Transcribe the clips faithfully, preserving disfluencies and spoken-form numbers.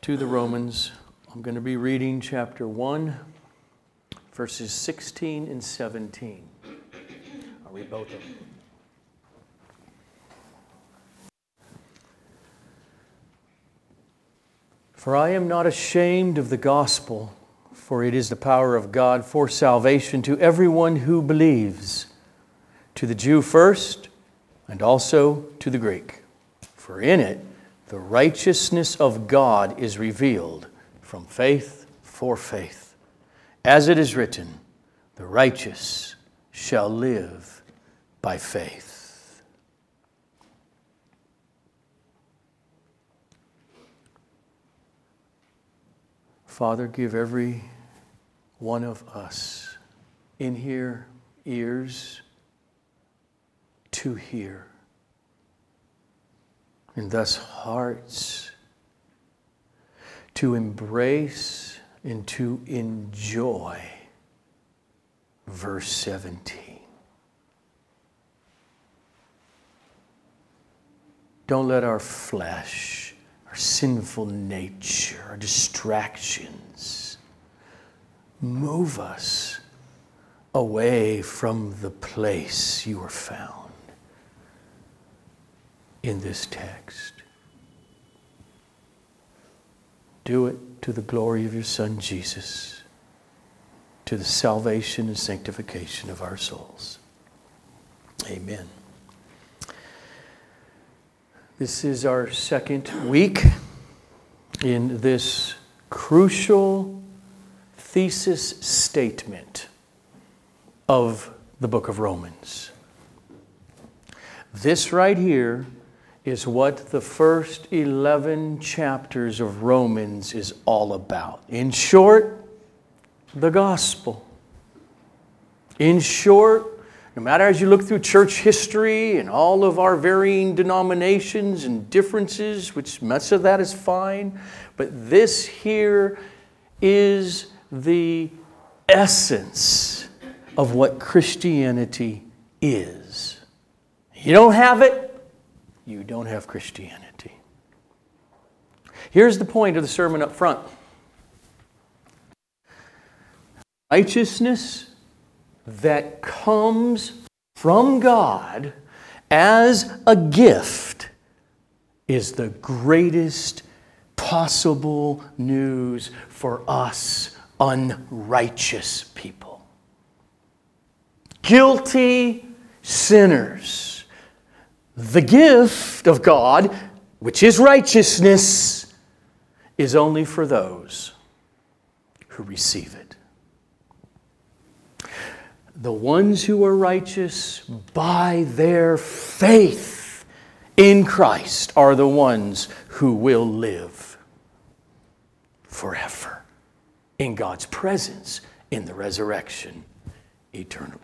to the Romans. I'm going to be reading chapter one, verses sixteen and seventeen. I'll read both of them. For I am not ashamed of the gospel, for it is the power of God for salvation to everyone who believes, to the Jew first, and also to the Greek. For in it the righteousness of God is revealed from faith for faith. As it is written, the righteous shall live by faith. Father, give every one of us in here ears to hear, and thus hearts to embrace and to enjoy verse seventeen. Don't let our flesh, our sinful nature, our distractions move us away from the place you are found in this text. Do it to the glory of your Son, Jesus, to the salvation and sanctification of our souls. Amen. This is our second week in this crucial thesis statement of the book of Romans. This right here is what the first eleven chapters of Romans is all about. In short, the gospel. In short, no matter as you look through church history and all of our varying denominations and differences, which much of that is fine, but this here is the essence of what Christianity is. You don't have it, you don't have Christianity. Here's the point of the sermon up front. Righteousness that comes from God as a gift is the greatest possible news for us unrighteous people. Guilty sinners. The gift of God, which is righteousness, is only for those who receive it. The ones who are righteous by their faith in Christ are the ones who will live forever in God's presence in the resurrection eternally.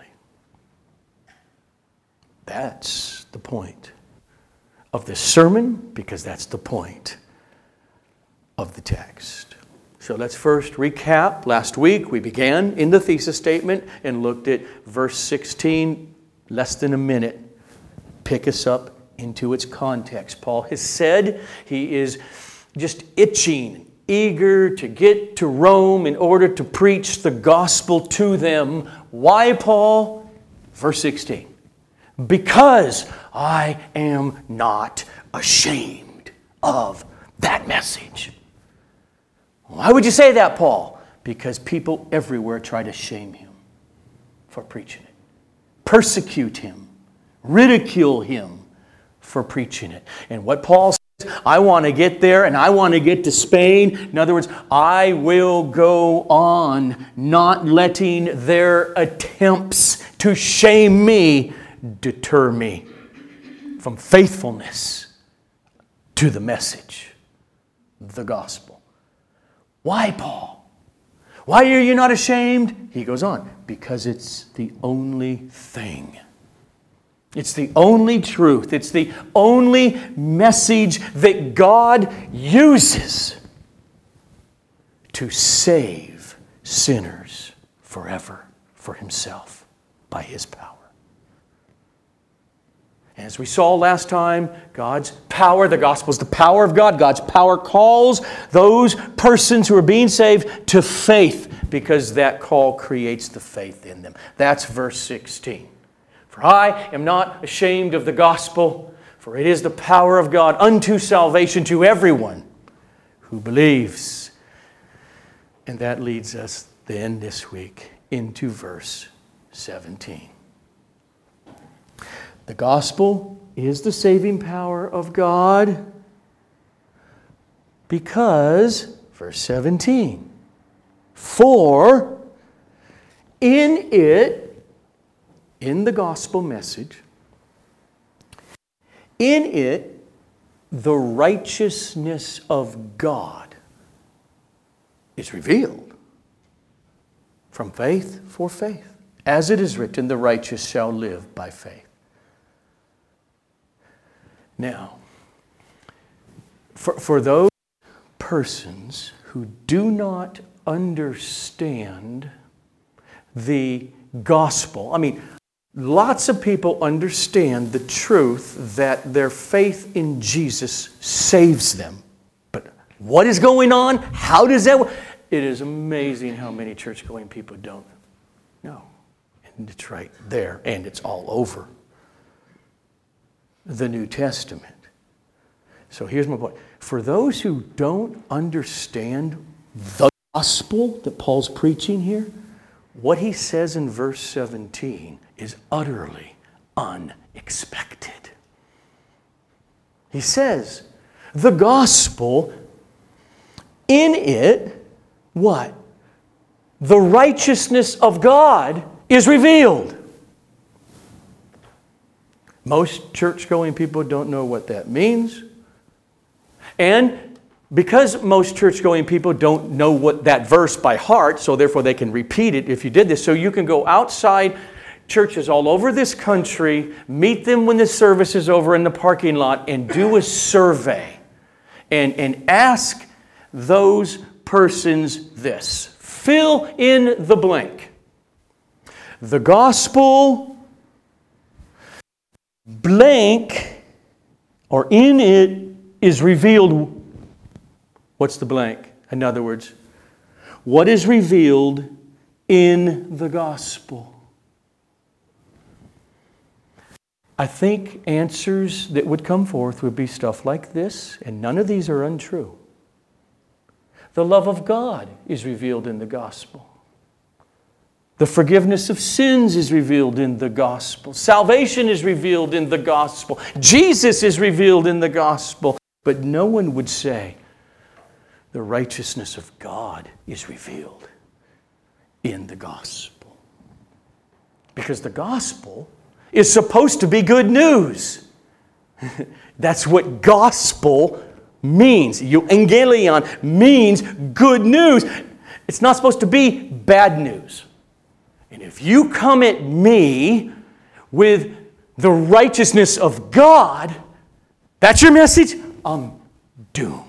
That's the point of this sermon, because that's the point of the text. So let's first recap. Last week we began in the thesis statement and looked at verse sixteen, less than a minute. Pick us up into its context. Paul has said he is just itching, eager to get to Rome in order to preach the gospel to them. Why, Paul? Verse sixteen. Because I am not ashamed of that message. Why would you say that, Paul? Because people everywhere try to shame him for preaching it. Persecute him. Ridicule him for preaching it. And what Paul says, I want to get there and I want to get to Spain. In other words, I will go on not letting their attempts to shame me deter me from faithfulness to the message, the gospel. Why, Paul? Why are you not ashamed? He goes on, because it's the only thing. It's the only truth. It's the only message that God uses to save sinners forever for Himself by His power. As we saw last time, God's power, the gospel is the power of God. God's power calls those persons who are being saved to faith, because that call creates the faith in them. That's verse sixteen. For I am not ashamed of the gospel, for it is the power of God unto salvation to everyone who believes. And that leads us then this week into verse seventeen. The gospel is the saving power of God because, verse seventeen, for in it, in the gospel message, in it, the righteousness of God is revealed from faith for faith. As it is written, the righteous shall live by faith. Now, for, for those persons who do not understand the gospel, I mean, lots of people understand the truth that their faith in Jesus saves them. But what is going on? How does that work? It is amazing how many church-going people don't know. And it's right there, and it's all over the New Testament. So here's my point. For those who don't understand the gospel that Paul's preaching here, what he says in verse seventeen is utterly unexpected. He says, the gospel, in it, what? The righteousness of God is revealed. Most church-going people don't know what that means. And because most church-going people don't know what that verse by heart, so therefore they can repeat it if you did this. So you can go outside churches all over this country, meet them when the service is over in the parking lot, and do a survey. And, and ask those persons this. Fill in the blank. The gospel blank, or in it, is revealed. What's the blank? In other words, what is revealed in the gospel? I think answers that would come forth would be stuff like this, and none of these are untrue. The love of God is revealed in the gospel. The forgiveness of sins is revealed in the gospel. Salvation is revealed in the gospel. Jesus is revealed in the gospel. But no one would say the righteousness of God is revealed in the gospel. Because the gospel is supposed to be good news. That's what gospel means. Euangelion means good news. It's not supposed to be bad news. And if you come at me with the righteousness of God, that's your message, I'm doomed.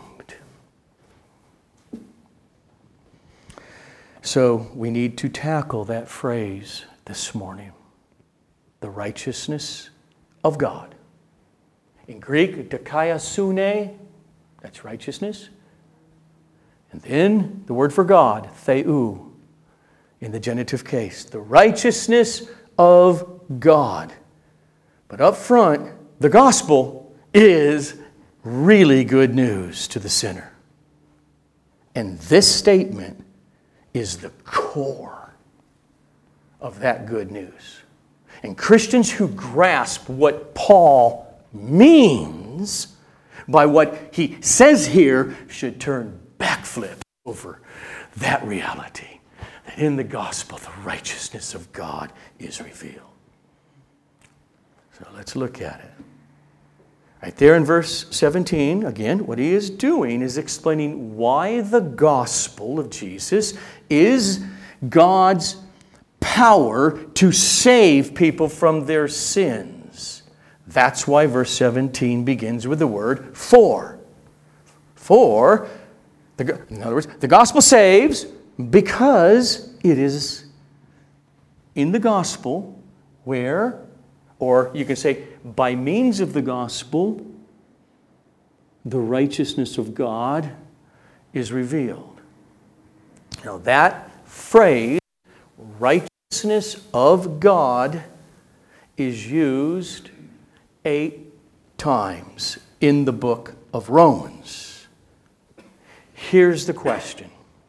So we need to tackle that phrase this morning. The righteousness of God. In Greek, dikaiosune, that's righteousness. And then the word for God, theou, in the genitive case. The righteousness of God. But up front, the gospel is really good news to the sinner. And this statement is the core of that good news. And Christians who grasp what Paul means by what he says here should turn backflip over that reality. That in the gospel, the righteousness of God is revealed. So let's look at it. Right there in verse seventeen, again, what he is doing is explaining why the gospel of Jesus is God's power to save people from their sins. That's why verse seventeen begins with the word for. For, the, in other words, the gospel saves because it is in the gospel where Or you can say, by means of the gospel, the righteousness of God is revealed. Now that phrase, righteousness of God, is used eight times in the book of Romans. Here's the question.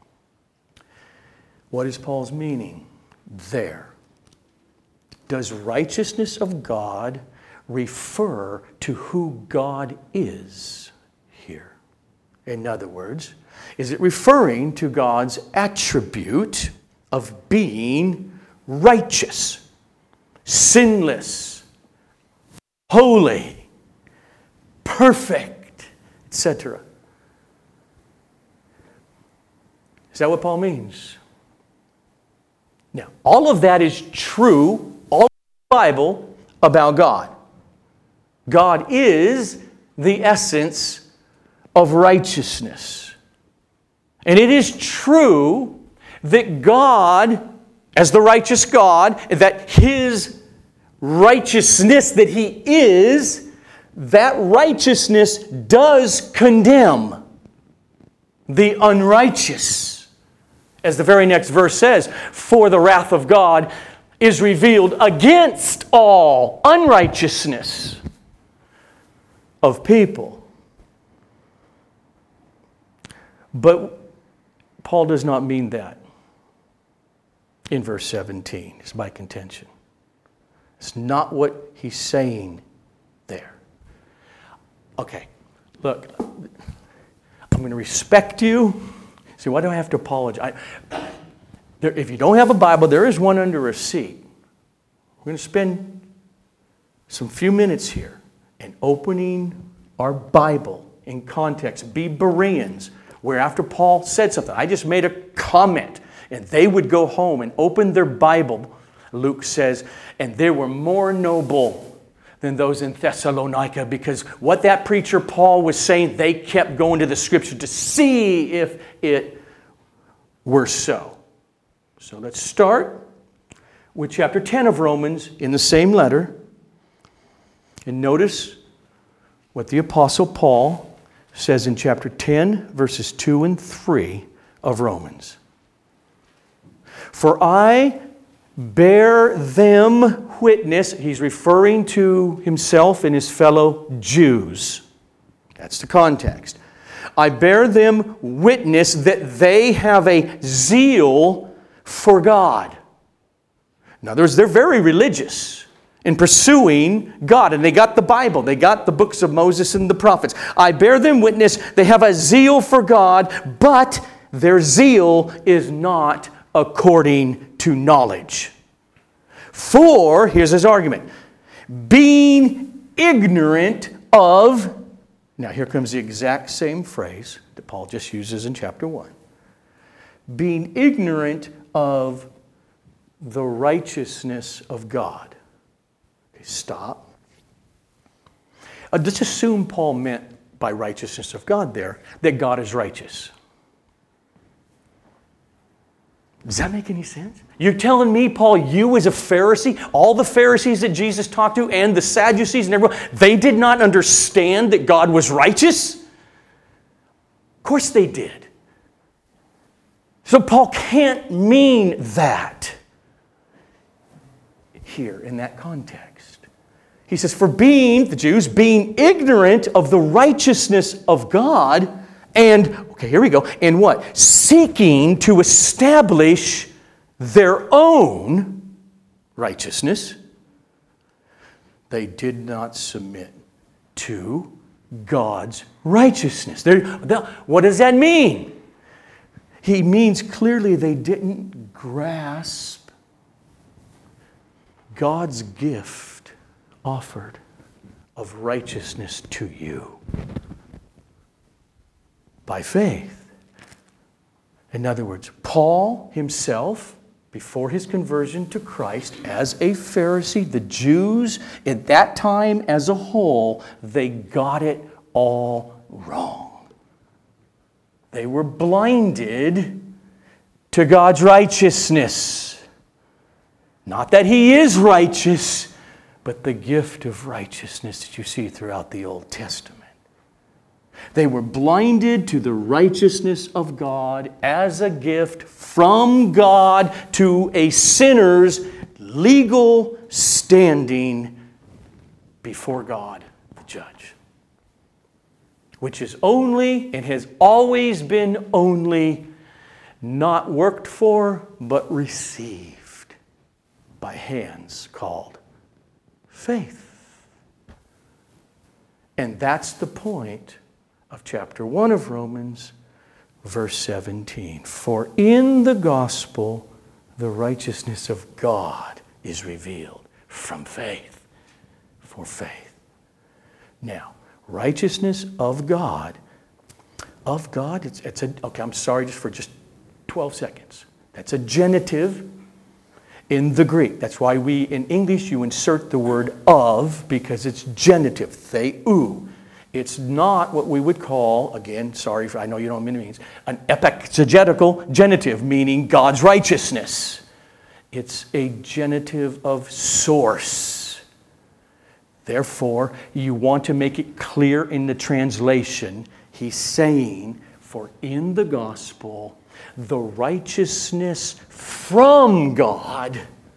What is Paul's meaning there? Does righteousness of God refer to who God is here? In other words, is it referring to God's attribute of being righteous, sinless, holy, perfect, et cetera? Is that what Paul means? Now, all of that is true, all of the Bible, about God. God is the essence of righteousness. And it is true that God, as the righteous God, that His righteousness that He is, that righteousness does condemn the unrighteous. As the very next verse says, for the wrath of God is revealed against all unrighteousness of people. But Paul does not mean that in verse seventeen, is my contention. It's not what he's saying there. Okay, look, I'm going to respect you. See, why do I have to apologize? I, there, if you don't have a Bible, there is one under a seat. We're going to spend some few minutes here in opening our Bible in context. Be Bereans, where after Paul said something, I just made a comment, and they would go home and open their Bible, Luke says, and they were more noble than those in Thessalonica, because what that preacher Paul was saying, they kept going to the Scripture to see if it were so. So let's start with chapter ten of Romans in the same letter. And notice what the Apostle Paul says in chapter ten, verses two and three of Romans. For I bear them witness. He's referring to himself and his fellow Jews. That's the context. I bear them witness that they have a zeal for God. In other words, they're very religious in pursuing God. And they got the Bible. They got the books of Moses and the prophets. I bear them witness they have a zeal for God, but their zeal is not according to knowledge. For, here's his argument, being ignorant of, now here comes the exact same phrase that Paul just uses in chapter one. Being ignorant of the righteousness of God. Okay, stop. Uh, let's assume Paul meant by righteousness of God there that God is righteous. Does that make any sense? You're telling me, Paul, you as a Pharisee, all the Pharisees that Jesus talked to and the Sadducees and everyone, they did not understand that God was righteous? Of course they did. So Paul can't mean that here in that context. He says, for being, the Jews, being ignorant of the righteousness of God, and, okay, here we go. And what? Seeking to establish their own righteousness, they did not submit to God's righteousness. They're, what does that mean? He means clearly they didn't grasp God's gift offered of righteousness to you. By faith. In other words, Paul himself, before his conversion to Christ, as a Pharisee, the Jews at that time as a whole, they got it all wrong. They were blinded to God's righteousness. Not that He is righteous, but the gift of righteousness that you see throughout the Old Testament. They were blinded to the righteousness of God as a gift from God to a sinner's legal standing before God, the judge. Which is only, and has always been only, not worked for, but received by hands called faith. And that's the point of chapter one of Romans, verse seventeen. For in the gospel, the righteousness of God is revealed from faith for faith. Now, righteousness of God, of God, it's, it's a, okay, I'm sorry just for just twelve seconds. That's a genitive in the Greek. That's why we, in English, you insert the word of, because it's genitive, theou. It's not what we would call, again, sorry, for, I know you don't know what it means, an epexegetical genitive, meaning God's righteousness. It's a genitive of source. Therefore, you want to make it clear in the translation. He's saying, for in the gospel, the righteousness from God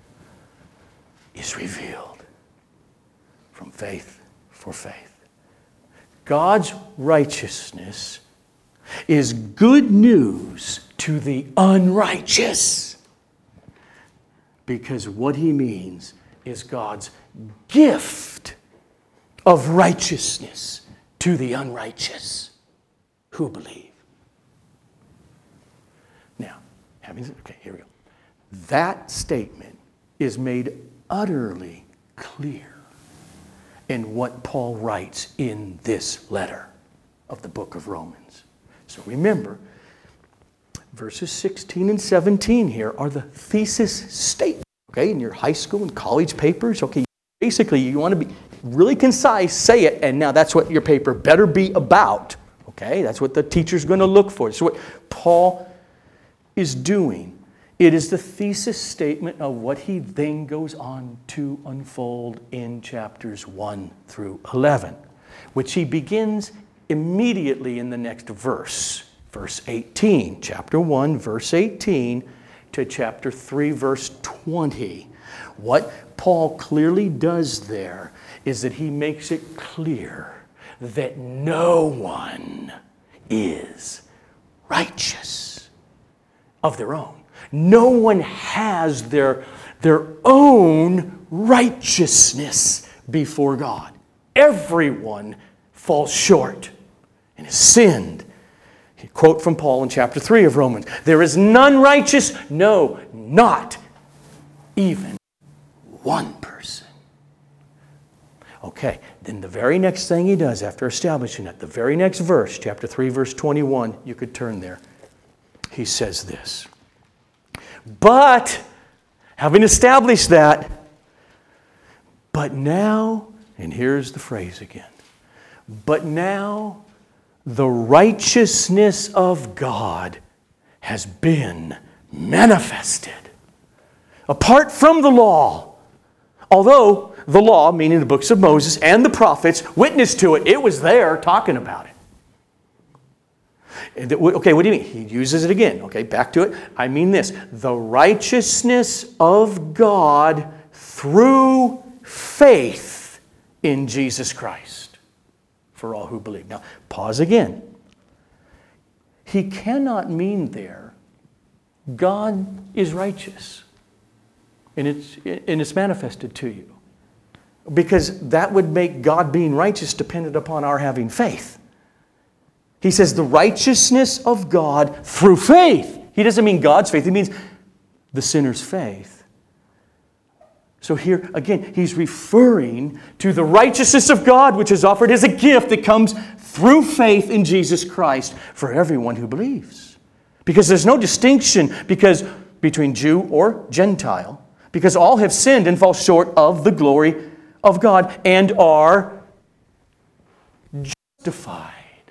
is revealed from faith for faith. God's righteousness is good news to the unrighteous, because what he means is God's gift of righteousness to the unrighteous who believe. Now, having okay, here we go. That statement is made utterly clear in what Paul writes in this letter of the book of Romans. So remember, verses sixteen and seventeen here are the thesis statements. Okay, in your high school and college papers, okay, basically you want to be really concise, say it, and now that's what your paper better be about. Okay, that's what the teacher's going to look for. It's what Paul is doing. It is the thesis statement of what he then goes on to unfold in chapters one through eleven, which he begins immediately in the next verse, verse eighteen. Chapter one, verse eighteen to chapter three, verse twenty. What Paul clearly does there is that he makes it clear that no one is righteous of their own. No one has their, their own righteousness before God. Everyone falls short and has sinned. A quote from Paul in chapter three of Romans. There is none righteous, no, not even one person. Okay, then the very next thing he does after establishing that, the very next verse, chapter three, verse twenty-one, you could turn there. He says this. But, having established that, but now, and here's the phrase again, but now the righteousness of God has been manifested. Apart from the law, although the law, meaning the books of Moses and the prophets, witnessed to it, it was there talking about it. Okay, what do you mean? He uses it again. Okay, back to it. I mean this. The righteousness of God through faith in Jesus Christ for all who believe. Now, pause again. He cannot mean there God is righteous and it's, and it's manifested to you. Because that would make God being righteous dependent upon our having faith. He says the righteousness of God through faith. He doesn't mean God's faith. He means the sinner's faith. So here, again, he's referring to the righteousness of God, which is offered as a gift that comes through faith in Jesus Christ for everyone who believes. Because there's no distinction because between Jew or Gentile, because all have sinned and fall short of the glory of God and are justified.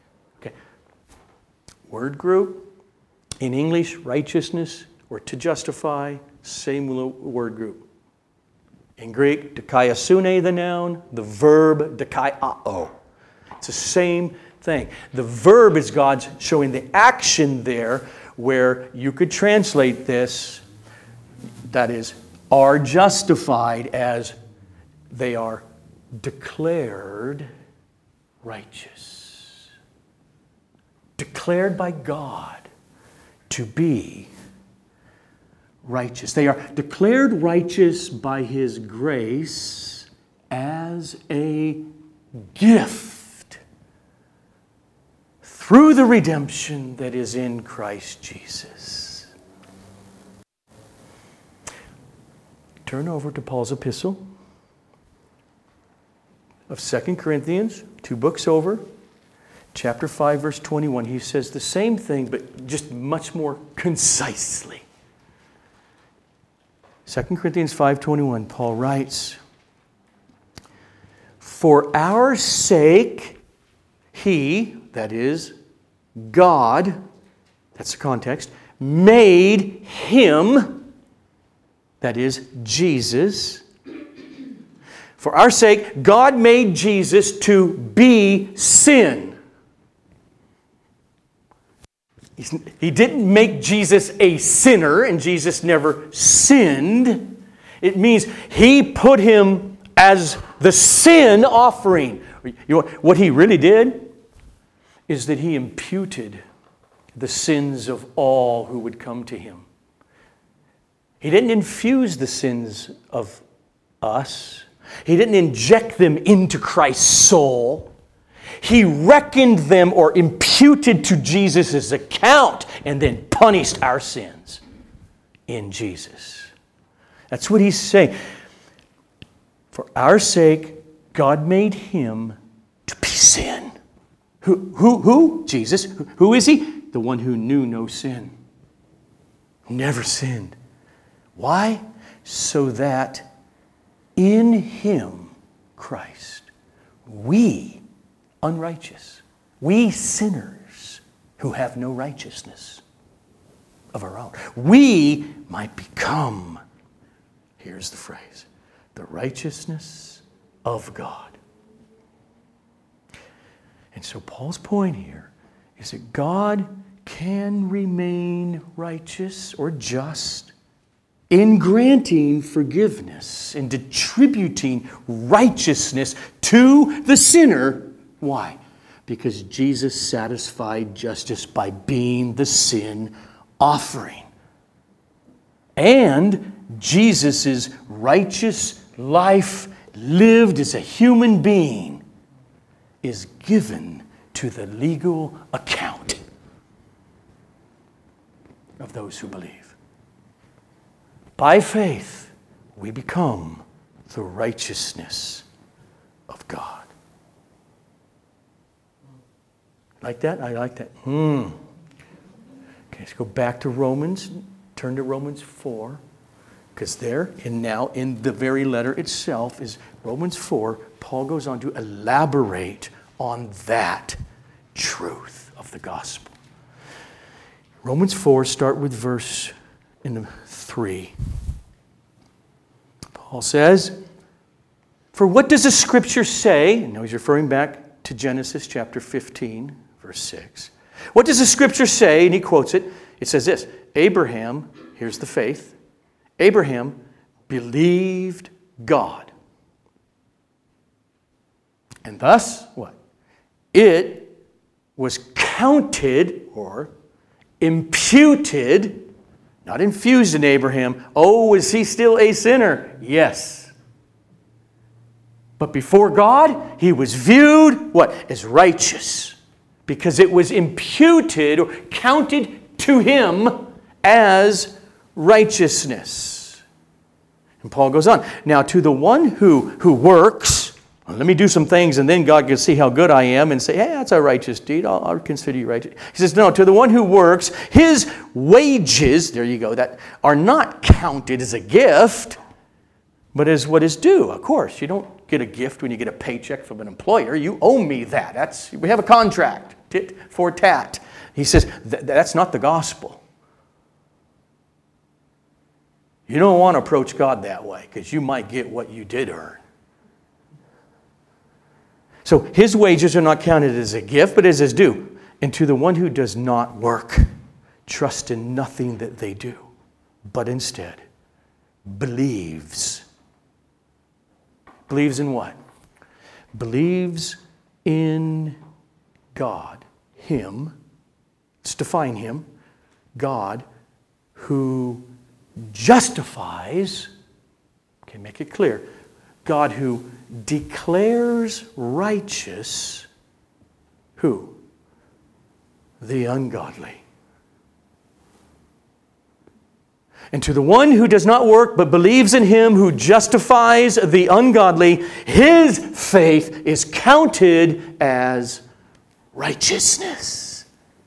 Word group, in English, righteousness, or to justify, same word group. In Greek, dikaiosune, the noun, the verb dikaiao. It's the same thing. The verb is God's showing the action there, where you could translate this, that is, are justified as they are declared righteous. Declared by God to be righteous. They are declared righteous by His grace as a gift through the redemption that is in Christ Jesus. Turn over to Paul's epistle of Second Corinthians, two books over, chapter five, verse twenty-one. He says the same thing, but just much more concisely. Second Corinthians five twenty-one, Paul writes, "For our sake, He," that is, God, that's the context, "made Him," that is, Jesus. For our sake, God made Jesus to be sin. He didn't make Jesus a sinner, and Jesus never sinned. It means He put Him as the sin offering. You know, what He really did is that He imputed the sins of all who would come to Him. He didn't infuse the sins of us. He didn't inject them into Christ's soul. He reckoned them or imputed to Jesus' account and then punished our sins in Jesus. That's what he's saying. For our sake, God made Him to be sin. Who? Who? Who? Jesus. Who is He? The one who knew no sin. Never sinned. Why? So that in Him, Christ, we unrighteous, we sinners who have no righteousness of our own, we might become, here's the phrase, the righteousness of God. And so Paul's point here is that God can remain righteous or just in granting forgiveness and distributing righteousness to the sinner. Why? Because Jesus satisfied justice by being the sin offering. And Jesus' righteous life lived as a human being is given to the legal account of those who believe. By faith, we become the righteousness of God. Like that? I like that. Hmm. Okay, let's go back to Romans. Turn to Romans four. Because there, and now in the very letter itself, is Romans four. Paul goes on to elaborate on that truth of the gospel. Romans four, start with verse in three. Paul says, "For what does the Scripture say?" And now he's referring back to Genesis chapter fifteen, verse six. What does the Scripture say? And he quotes it. It says this, Abraham, here's the faith, Abraham believed God. And thus, what? It was counted or imputed, not infused in Abraham. Oh, is he still a sinner? Yes. But before God, he was viewed, what? As righteous. Because it was imputed or counted to him as righteousness. And Paul goes on. Now, to the one who, who works, well, let me do some things and then God can see how good I am and say, hey, that's a righteous deed. I'll, I'll consider you righteous. He says, no, to the one who works, his wages, there you go, that are not counted as a gift, but as what is due. Of course, you don't get a gift when you get a paycheck from an employer. You owe me that. That's, we have a contract, tit for tat. He says, th- that's not the gospel. You don't want to approach God that way because you might get what you did earn. So his wages are not counted as a gift, but as his due. And to the one who does not work, trust in nothing that they do, but instead believes. Believes in what? Believes in God, Him. Let's define Him. God who justifies, okay, make it clear. God who declares righteous, who? The ungodly. And to the one who does not work but believes in Him who justifies the ungodly, his faith is counted as righteousness.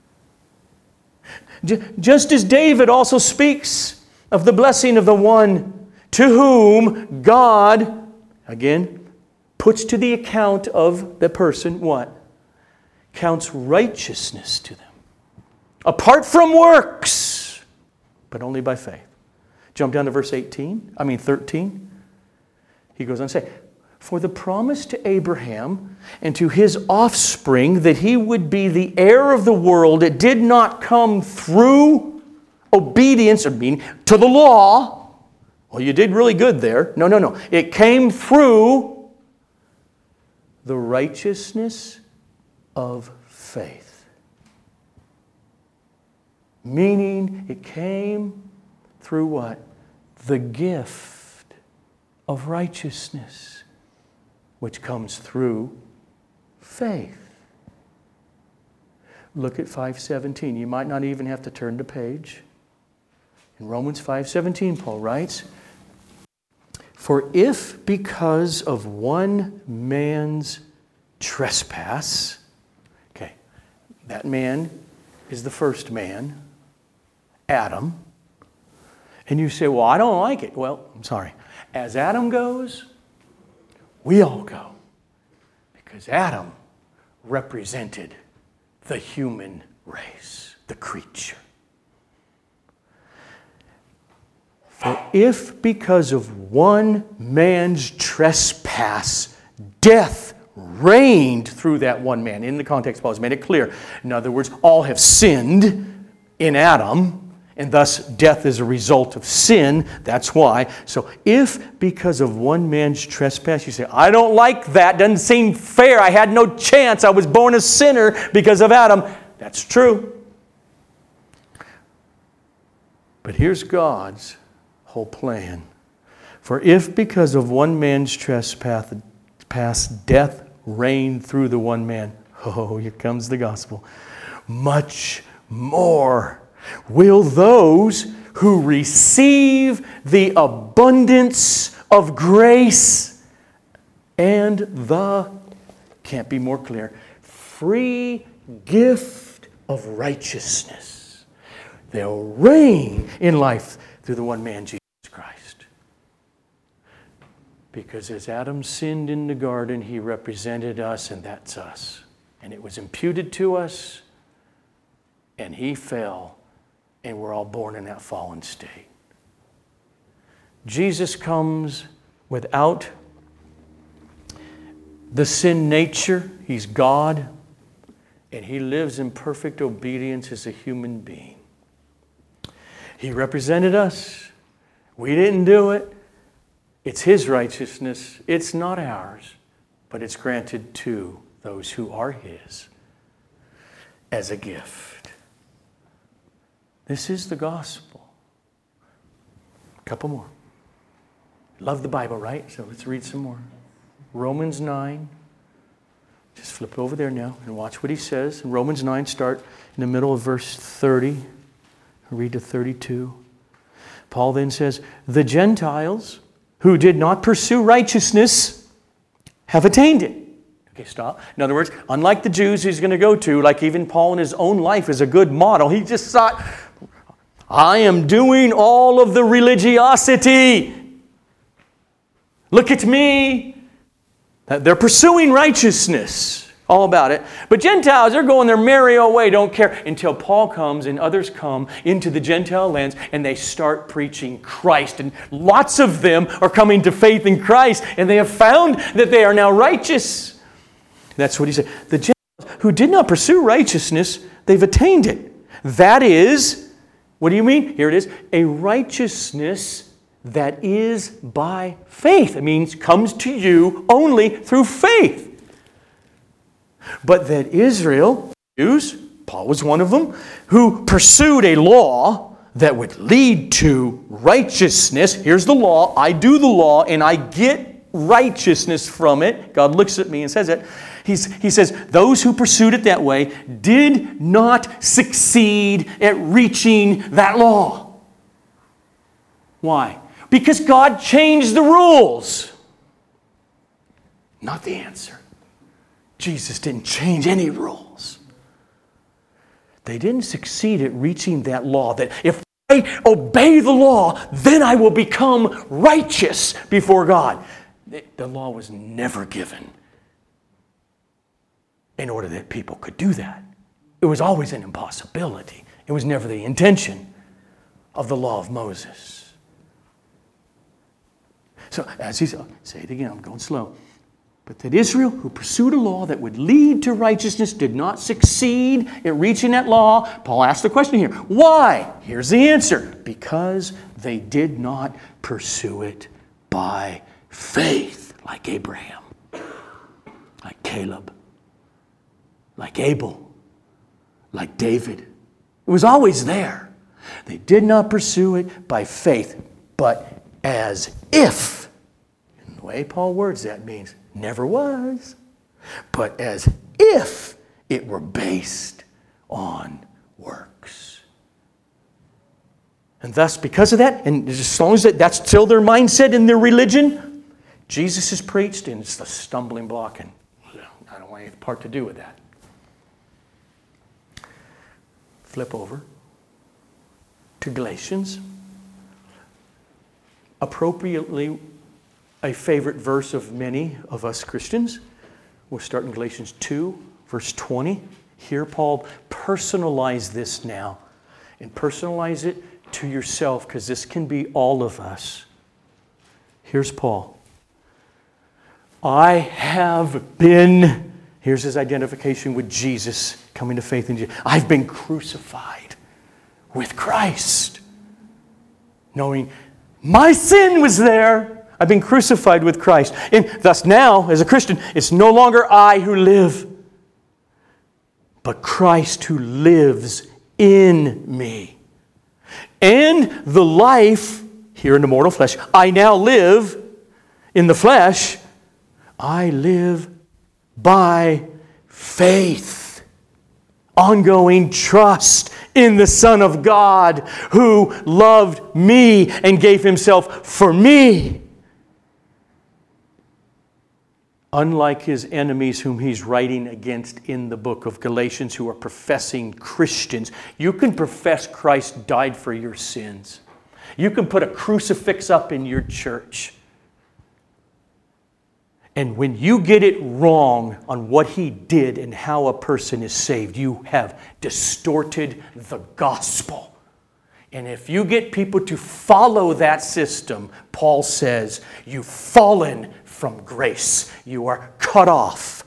Just as David also speaks of the blessing of the one to whom God, again, puts to the account of the person what? Counts righteousness to them. Apart from works, but only by faith. Jump down to verse eighteen, I mean thirteen. He goes on to say, for the promise to Abraham and to his offspring that he would be the heir of the world, it did not come through obedience, or meaning to the law. Well, you did really good there. No, no, no. It came through the righteousness of faith. Meaning it came through what? The gift of righteousness, which comes through faith. Look at five seventeen. You might not even have to turn the page. In Romans five seventeen, Paul writes, for if because of one man's trespass, okay, that man is the first man, Adam, and you say, well, I don't like it. Well, I'm sorry. As Adam goes, we all go. Because Adam represented the human race, the creature. For if because of one man's trespass, death reigned through that one man. In the context, Paul has made it clear. In other words, all have sinned in Adam, and thus death is a result of sin. That's why. So if because of one man's trespass, you say, I don't like that, doesn't seem fair, I had no chance, I was born a sinner because of Adam. That's true. But here's God's whole plan. For if because of one man's trespass, past death reigned through the one man, oh, here comes the gospel, much more will those who receive the abundance of grace and the, can't be more clear, free gift of righteousness. They'll reign in life through the one man, Jesus Christ. Because as Adam sinned in the garden, he represented us, and that's us. And it was imputed to us, and he fell. And we're all born in that fallen state. Jesus comes without the sin nature. He's God. And He lives in perfect obedience as a human being. He represented us. We didn't do it. It's His righteousness. It's not ours. But it's granted to those who are His as a gift. This is the gospel. A couple more. Love the Bible, right? So let's read some more. Romans nine. Just flip over there now and watch what he says. In Romans nine, start in the middle of verse thirty. Read to thirty-two. Paul then says, the Gentiles who did not pursue righteousness have attained it. Okay, stop. In other words, unlike the Jews he's going to go to, like even Paul in his own life is a good model, he just thought, I am doing all of the religiosity. Look at me. They're pursuing righteousness. all about it. But Gentiles, they're going their merry old way, don't care, until Paul comes and others come into the Gentile lands and they start preaching Christ. And lots of them are coming to faith in Christ, and they have found that they are now righteous. That's what he said. The Gentiles who did not pursue righteousness, they've attained it. That is, what do you mean? Here it is, a righteousness that is by faith. It means comes to you only through faith. But that Israel, Jews, Paul was one of them, who pursued a law that would lead to righteousness. Here's the law. I do the law and I get righteousness from it. God looks at me and says it. He's, he says, those who pursued it that way did not succeed at reaching that law. Why? Because God changed the rules. Not the answer. Jesus didn't change any rules. They didn't succeed at reaching that law that if I obey the law, then I will become righteous before God. The law was never given in order that people could do that. It was always an impossibility. It was never the intention of the law of Moses. So, as he said, say it again, I'm going slow. But that Israel, who pursued a law that would lead to righteousness, did not succeed at reaching that law. Paul asked the question here, why? Here's the answer. Because they did not pursue it by faith, like Abraham, like Caleb, like Abel, like David. It was always there. They did not pursue it by faith, but as if. And the way Paul words that means never was, but as if it were based on works. And thus, because of that, and as long as that, that's still their mindset in their religion, Jesus is preached, and it's the stumbling block, and I don't want any part to do with that. Flip over to Galatians. Appropriately, a favorite verse of many of us Christians. We'll start in Galatians two, verse twenty. Here Paul personalized this now. And personalize it to yourself, because this can be all of us. Here's Paul. I have been, here's his identification with Jesus, coming to faith in Jesus. I've been crucified with Christ. Knowing my sin was there. I've been crucified with Christ. And thus now, as a Christian, it's no longer I who live, but Christ who lives in me. And the life, here in the mortal flesh, I now live in the flesh, I live by faith. Ongoing trust in the Son of God who loved me and gave himself for me. Unlike his enemies whom he's writing against in the book of Galatians, who are professing Christians, you can profess Christ died for your sins. You can put a crucifix up in your church. And when you get it wrong on what he did and how a person is saved, you have distorted the gospel. And if you get people to follow that system, Paul says, you've fallen from grace. You are cut off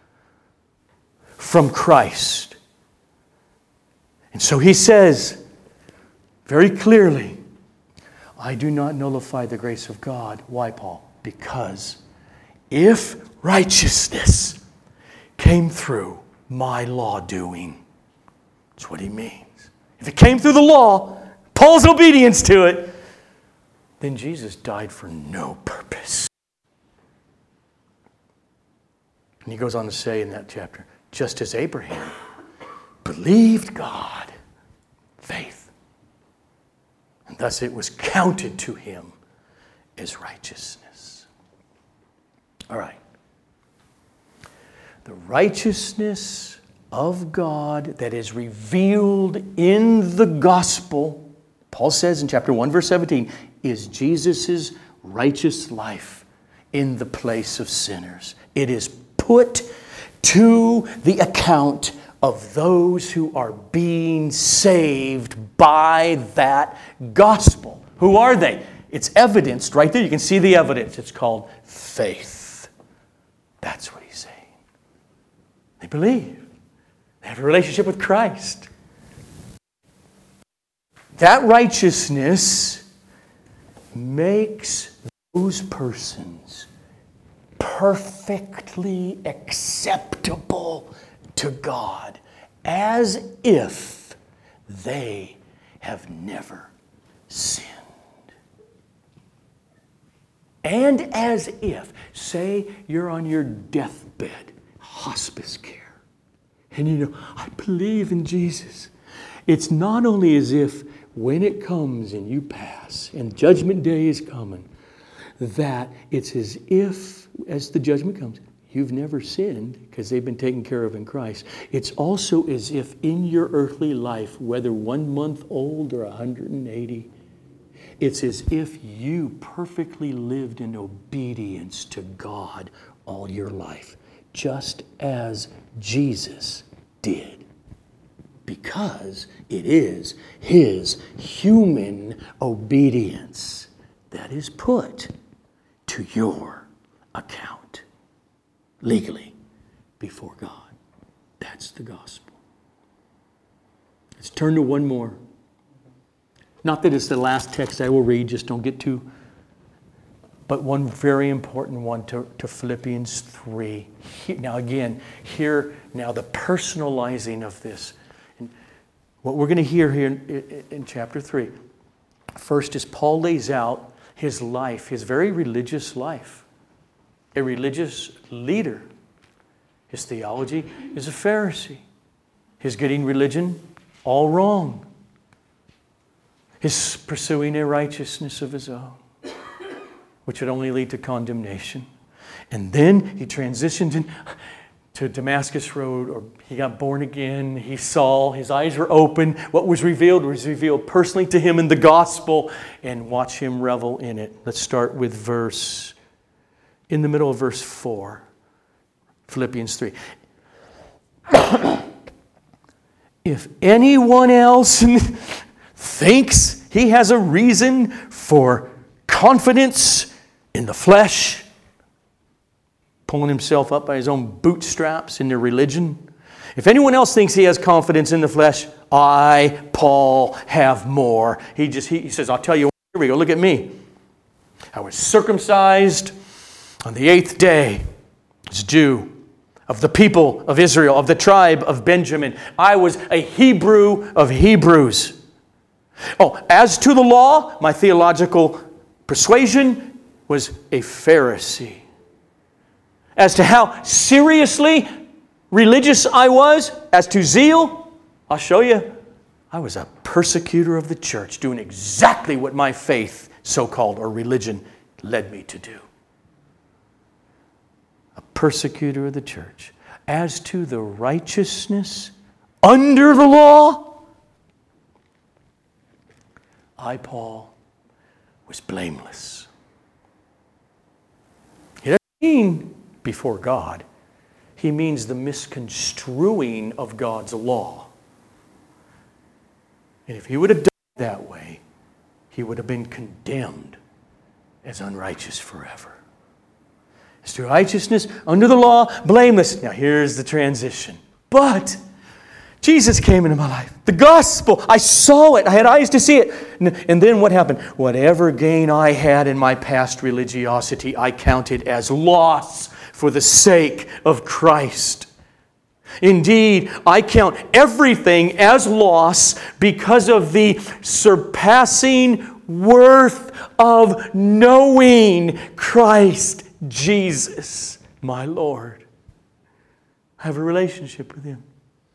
from Christ. And so he says very clearly, I do not nullify the grace of God. Why, Paul? Because if righteousness came through my law doing, that's what he means. If it came through the law, Paul's obedience to it, then Jesus died for no purpose. And he goes on to say in that chapter, just as Abraham believed God, faith, and thus it was counted to him as righteousness. All right. The righteousness of God that is revealed in the gospel, Paul says in chapter one, verse seventeen, is Jesus' righteous life in the place of sinners. It is put to the account of those who are being saved by that gospel. Who are they? It's evidenced right there. You can see the evidence. It's called faith. That's what he's saying. They believe. They have a relationship with Christ. That righteousness makes those persons perfectly acceptable to God, as if they have never sinned. And as if, say you're on your deathbed, hospice care, and you know, I believe in Jesus. It's not only as if when it comes and you pass, and judgment day is coming, that it's as if, as the judgment comes, you've never sinned because they've been taken care of in Christ. It's also as if in your earthly life, whether one month old or one hundred eighty, it's as if you perfectly lived in obedience to God all your life, just as Jesus did. Because it is His human obedience that is put to your account legally before God. That's the gospel. Let's turn to one more. Not that it's the last text I will read, just don't get too, but one very important one to, to Philippians three. Now again, here, now the personalizing of this. And what we're going to hear here in, in chapter three. First is Paul lays out his life, his very religious life. A religious leader. His theology is a Pharisee. His getting religion all wrong. His pursuing a righteousness of his own, which would only lead to condemnation. And then he transitioned in, to Damascus Road, or he got born again. He saw, his eyes were open. What was revealed was revealed personally to him in the gospel, and watch him revel in it. Let's start with verse, in the middle of verse four, Philippians three. If anyone else thinks he has a reason for confidence in the flesh, pulling himself up by his own bootstraps in their religion. If anyone else thinks he has confidence in the flesh, I, Paul, have more. He just he, he says, I'll tell you, here we go, look at me. I was circumcised on the eighth day as a Jew, of the people of Israel, of the tribe of Benjamin. I was a Hebrew of Hebrews. Oh, as to the law, my theological persuasion was a Pharisee. As to how seriously religious I was, as to zeal, I'll show you. I was a persecutor of the church, doing exactly what my faith, so-called, or religion, led me to do. A persecutor of the church. As to the righteousness under the law, I, Paul, was blameless. He doesn't mean before God. He means the misconstruing of God's law. And if he would have done it that way, he would have been condemned as unrighteous forever. As to righteousness under the law, blameless. Now here's the transition. But Jesus came into my life. The gospel, I saw it. I had eyes to see it. And then what happened? Whatever gain I had in my past religiosity, I counted as loss for the sake of Christ. Indeed, I count everything as loss because of the surpassing worth of knowing Christ Jesus, my Lord. I have a relationship with Him.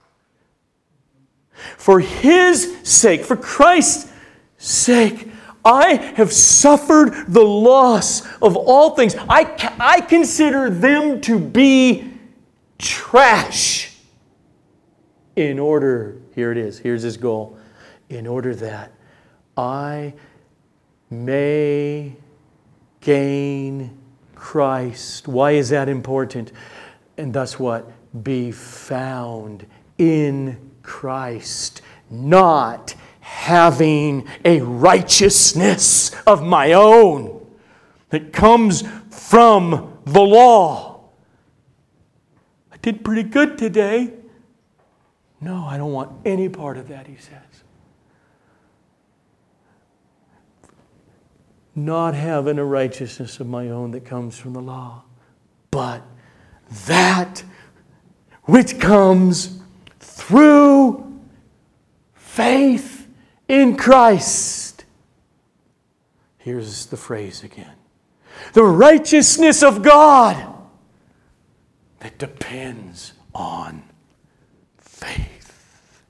For His sake, for Christ's sake, I have suffered the loss of all things. I, I consider them to be trash in order, here it is, here's his goal, in order that I may gain Christ. Why is that important? And thus what? be found in Christ, not having a righteousness of my own that comes from the law. I did pretty good today. No, I don't want any part of that, he says. Not having a righteousness of my own that comes from the law, but that which comes through faith in Christ. Here's the phrase again. The righteousness of God that depends on faith.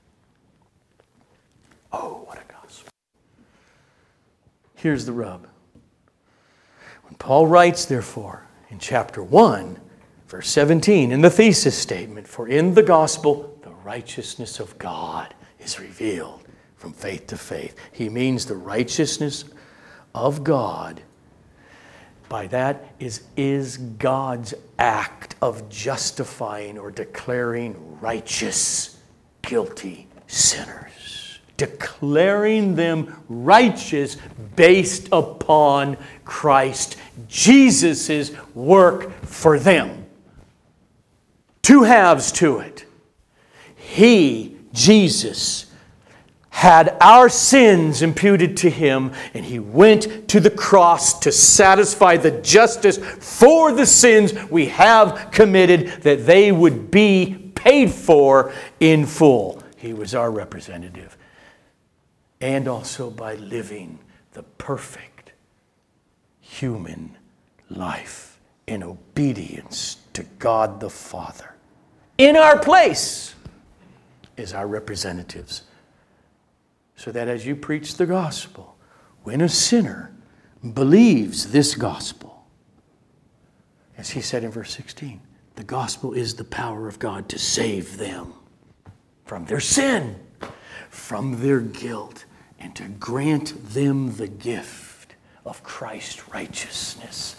Oh, what a gospel. Here's the rub. When Paul writes, therefore, in chapter one, verse seventeen, in the thesis statement, for in the gospel, the righteousness of God is revealed from faith to faith. He means the righteousness of God. By that is, is God's act of justifying or declaring righteous, guilty sinners. Declaring them righteous based upon Christ Jesus' work for them. Two halves to it. He, Jesus, had our sins imputed to Him, and He went to the cross to satisfy the justice for the sins we have committed, that they would be paid for in full. He was our representative. And also by living the perfect human life in obedience to God the Father. In our place is our representatives. So that as you preach the gospel, when a sinner believes this gospel, as he said in verse sixteen, the gospel is the power of God to save them from their sin, from their guilt, and to grant them the gift of Christ's righteousness.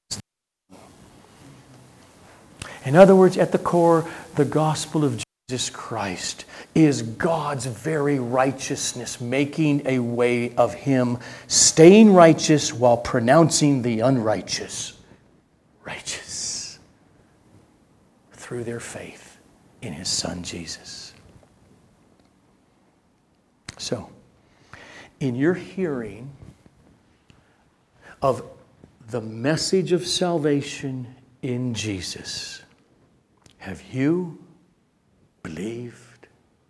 In other words, at the core, the gospel of Jesus Christ is God's very righteousness, making a way of Him staying righteous while pronouncing the unrighteous righteous through their faith in His Son Jesus. So, in your hearing of the message of salvation in Jesus, have you believed?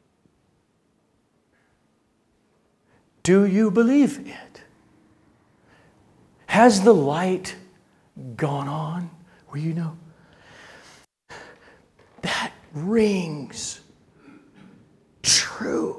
Do you believe it? Has the light gone on where you know that rings true?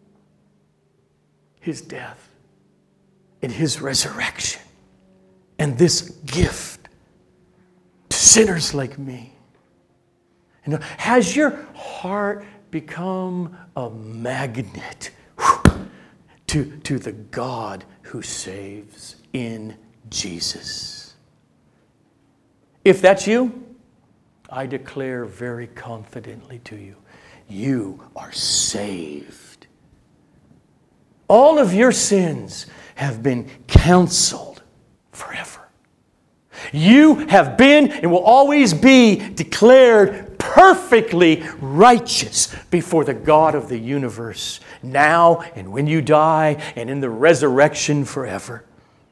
His death and His resurrection and this gift to sinners like me. You know, has your heart become a magnet whew, to, to the God who saves in Jesus? If that's you, I declare very confidently to you, you are saved. All of your sins have been canceled forever. You have been and will always be declared perfectly righteous before the God of the universe, now and when you die and in the resurrection forever.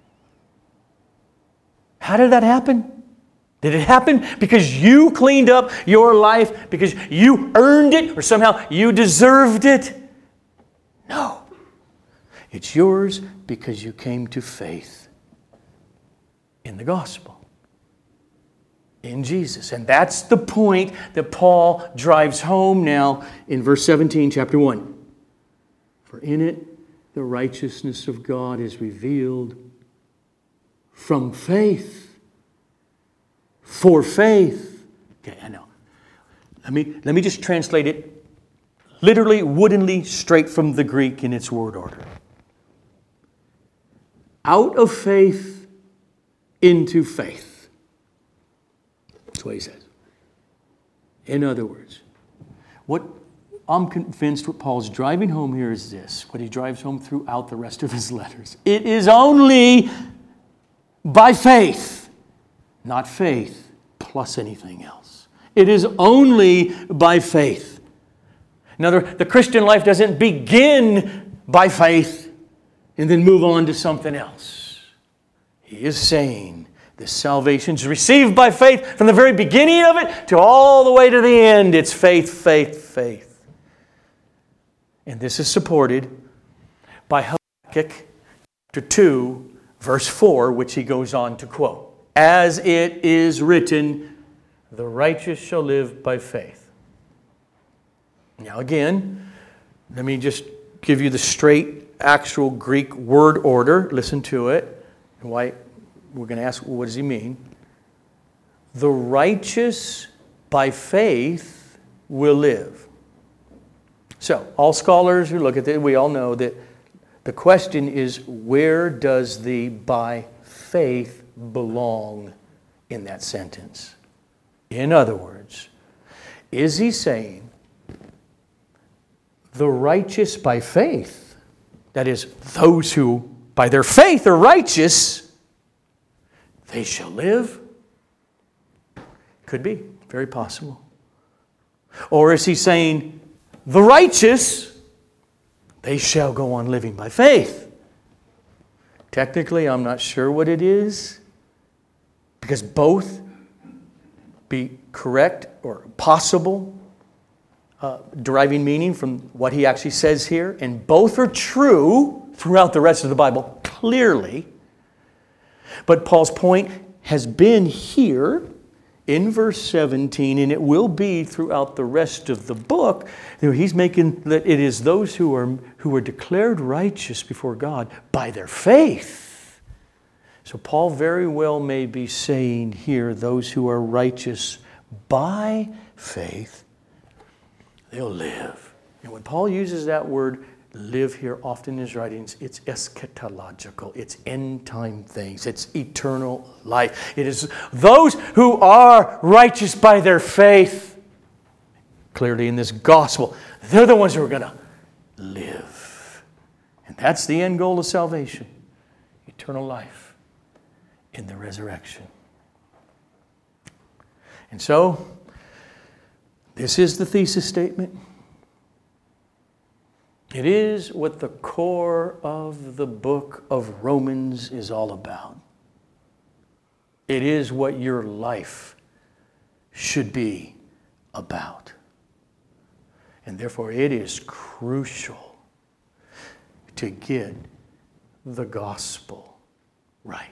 How did that happen? Did it happen because you cleaned up your life, because you earned it, or somehow you deserved it? No. It's yours because you came to faith in the gospel, in Jesus. And that's the point that Paul drives home now in verse seventeen, chapter one. For in it the righteousness of God is revealed from faith, for faith. Okay, I know. Let me, let me just translate it literally, woodenly, straight from the Greek in its word order. Out of faith into faith. That's what he says. In other words, what I'm convinced what Paul's driving home here is this, what he drives home throughout the rest of his letters. It is only by faith, not faith plus anything else. It is only by faith. In other words, the Christian life doesn't begin by faith and then move on to something else. He is saying this salvation is received by faith from the very beginning of it to all the way to the end. It's faith, faith, faith. And this is supported by Habakkuk chapter two, verse four, which he goes on to quote. As it is written, the righteous shall live by faith. Now again, let me just give you the straight actual Greek word order. Listen to it. Why? We're going to ask, what does he mean? The righteous by faith will live. So, all scholars who look at it, we all know that the question is, where does the by faith belong in that sentence? In other words, is he saying the righteous by faith, that is, those who by their faith are righteous, they shall live? Could be, very possible. Or is he saying the righteous, they shall go on living by faith? Technically, I'm not sure what it is, because both be correct or possible, uh, deriving meaning from what he actually says here, and both are true throughout the rest of the Bible, clearly. But Paul's point has been here in verse seventeen, and it will be throughout the rest of the book. He's making that it is those who are who are declared righteous before God by their faith. So Paul very well may be saying here, those who are righteous by faith, they'll live. And when Paul uses that word live here often in his writings, it's eschatological, it's end time things, it's eternal life. It is those who are righteous by their faith, clearly in this gospel, they're the ones who are going to live. And that's the end goal of salvation, eternal life in the resurrection. And so, this is the thesis statement. It is what the core of the book of Romans is all about. It is what your life should be about. And therefore it is crucial to get the gospel right.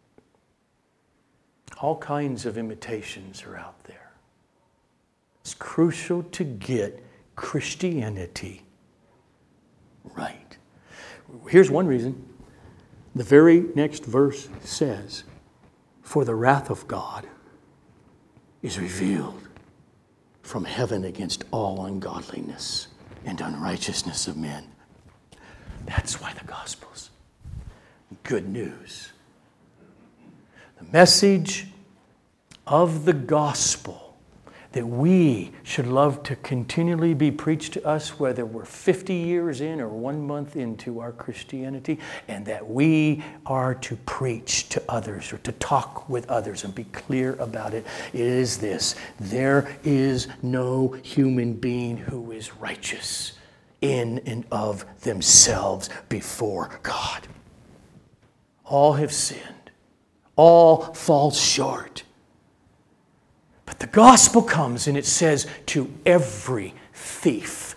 All kinds of imitations are out there. It's crucial to get Christianity right. Here's one reason. The very next verse says, for the wrath of God is revealed from heaven against all ungodliness and unrighteousness of men. That's why the gospel's good news. The message of the gospel that we should love to continually be preached to us, whether we're fifty years in or one month into our Christianity, and that we are to preach to others or to talk with others and be clear about it, is this: there is no human being who is righteous in and of themselves before God. All have sinned. All fall short. But the gospel comes and it says to every thief,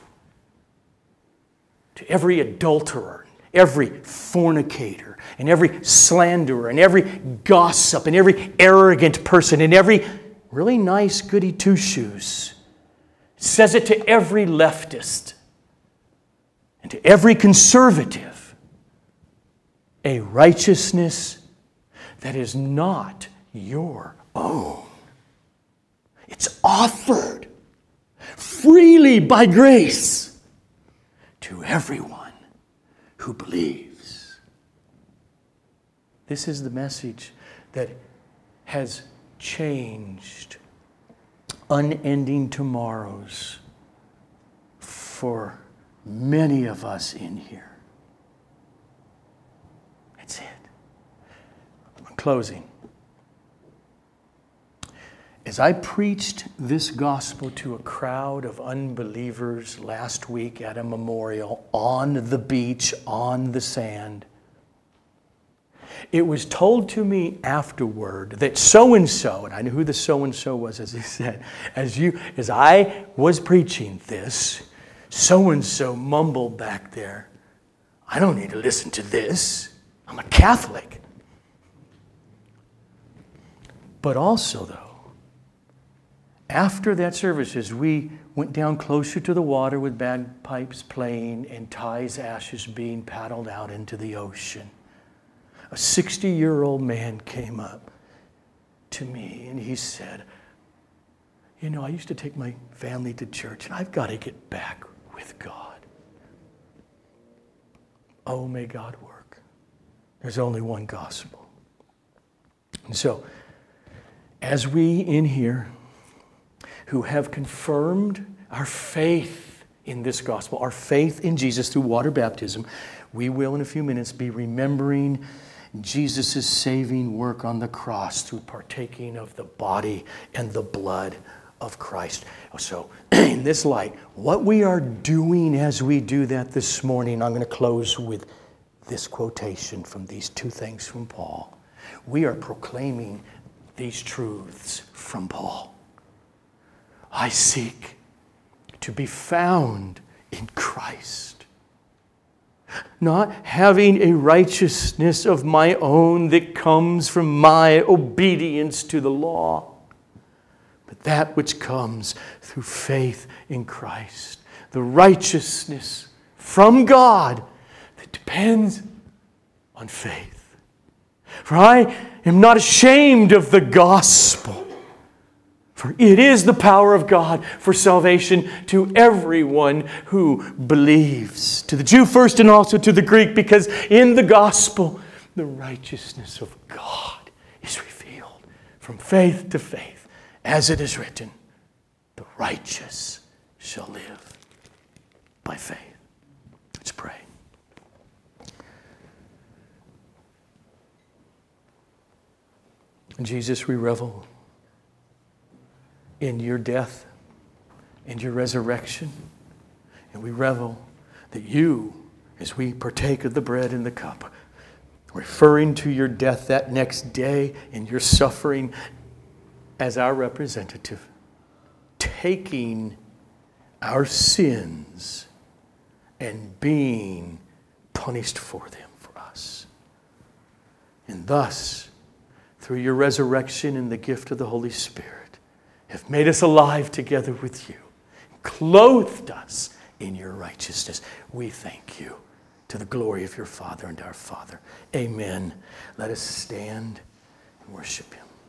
to every adulterer, every fornicator, and every slanderer, and every gossip, and every arrogant person, and every really nice goody two-shoes. It says it to every leftist and to every conservative. A righteousness that is not your own. It's offered freely by grace to everyone who believes. This is the message that has changed unending tomorrows for many of us in here. That's it. I'm closing. As I preached this gospel to a crowd of unbelievers last week at a memorial on the beach, on the sand, it was told to me afterward that so-and-so, and I knew who the so-and-so was, as he said, as you, as I was preaching this, so-and-so mumbled back there, I don't need to listen to this. I'm a Catholic. But also, though, after that service, as we went down closer to the water with bagpipes playing and Ty's ashes being paddled out into the ocean, a sixty-year-old man came up to me and he said, you know, I used to take my family to church and I've got to get back with God. Oh, may God work. There's only one gospel. And so, as we in here who have confirmed our faith in this gospel, our faith in Jesus through water baptism, we will in a few minutes be remembering Jesus' saving work on the cross through partaking of the body and the blood of Christ. So, in this light, what we are doing as we do that this morning, I'm going to close with this quotation from these two things from Paul. We are proclaiming these truths from Paul. I seek to be found in Christ, not having a righteousness of my own that comes from my obedience to the law, but that which comes through faith in Christ, the righteousness from God that depends on faith. For I am not ashamed of the gospel, for it is the power of God for salvation to everyone who believes, to the Jew first and also to the Greek, because in the gospel, the righteousness of God is revealed from faith to faith, as it is written, the righteous shall live by faith. Let's pray. Jesus, we revel in your death and your resurrection. And we revel that you, as we partake of the bread and the cup, referring to your death that next day and your suffering as our representative, taking our sins and being punished for them for us. And thus, through your resurrection and the gift of the Holy Spirit, have made us alive together with you, clothed us in your righteousness. We thank you to the glory of your Father and our Father. Amen. Let us stand and worship him.